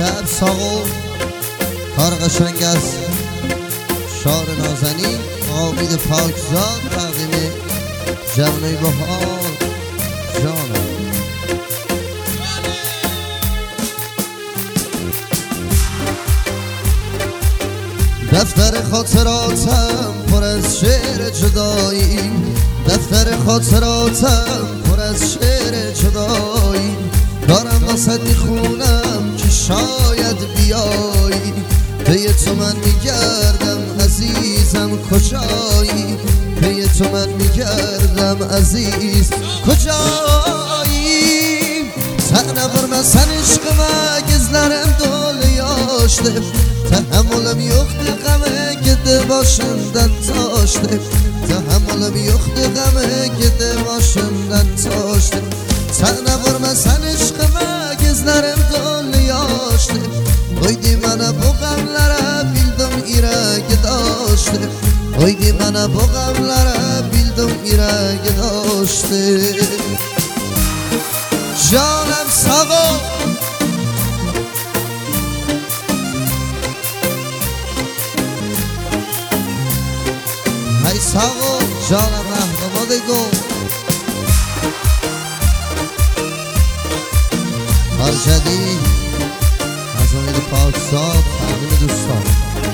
شب ساغو کار قشنگ است شار نازنین آمید پاکزاد تقدیم جمعه بهار جانم دفتر خاطراتم پر از شعر جدایی دفتر خاطراتم پر از شعر جدایی دارم واسه میخونم که شاید بیایی پی تو من میگردم عزیزم کجایی پی تو من میگردم عزیز کجایی تنور مثل عشق مگزلرم دول yaştım Tahammülüm yoktu geme gidi başımdan taştım Tahammülüm yoktu geme gidi başımdan taştım Sana vurmasan aşkıma gözlerim dolu yaştım Koydu bana bu gamlara bildim iraki daştım Koydu bana bu gamlara bildim iraki daştım Canım sağ ol Hay sağ ol canım rahmıma go Harcadi از امید پاکزاد تقدیم دوستان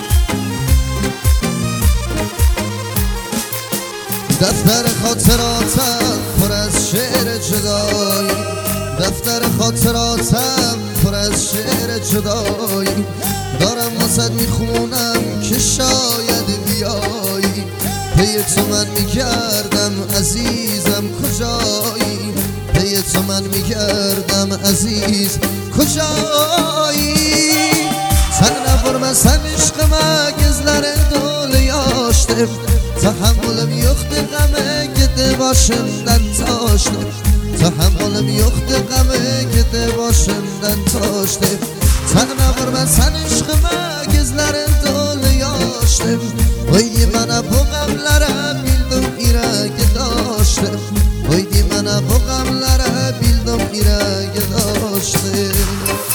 دفتر خاطراتم پر از شعر جدایی دفتر خاطراتم پر از شعر جدایی دارم واسد میخونم که شاید بیایی پی تو من میگردم عزیزم کجایی پی تو من میگردم عزیز کجایی Sana vurmasan aşkıma gözlerin dolu yaştım Tahammülüm yoktu geme gidi başımdan taştım Tahammülüm yoktu geme gidi başımdan taştım Sana vurmasan aşkıma gözlerin dolu yaştım Koydu bana bu gamlara bildim iraki daştım Koydu bana bu gamlara bildim iraki daştım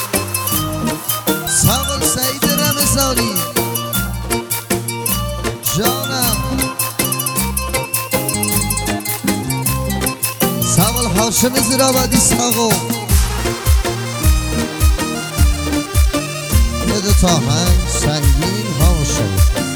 Sağ ol Seyid Ramazani Canım Sağ ol Haşim Zirabadi sağ ol Dedi Tahan Sengin Haşim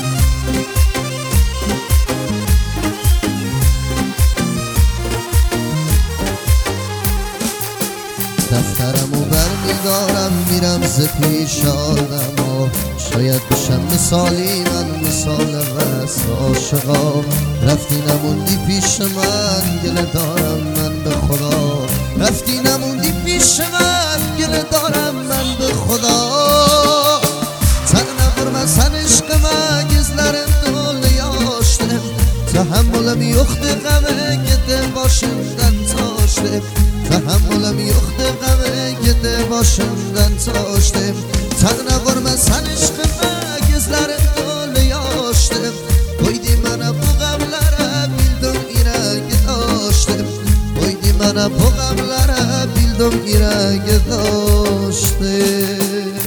دفترمو برمیدارم میرم ز پیش آدما شاید بشم مثالی من مثال وصل عاشقا رفتی نموندی پیش من گله دارم من به خدا رفتی نموندی پیش من گله دارم من به خدا تن نبرمسن عشقما gözlerim dolu yaştım Tahammülüm yoktu geme gidi başımdan taştım Tahammülüm yoktu geme gidi başımdan taştım Tağına vurmasan aşkıma gözlerim dolu yaştım Koydu bana bu gamlara bildim iraki daştım Koydu bana bu gamlara bildim iraki daştım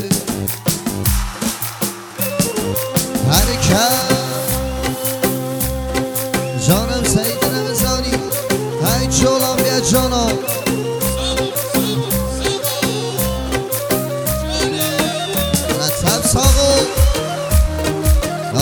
Harika Canım Seyid Ramazani Hey çolam ya canım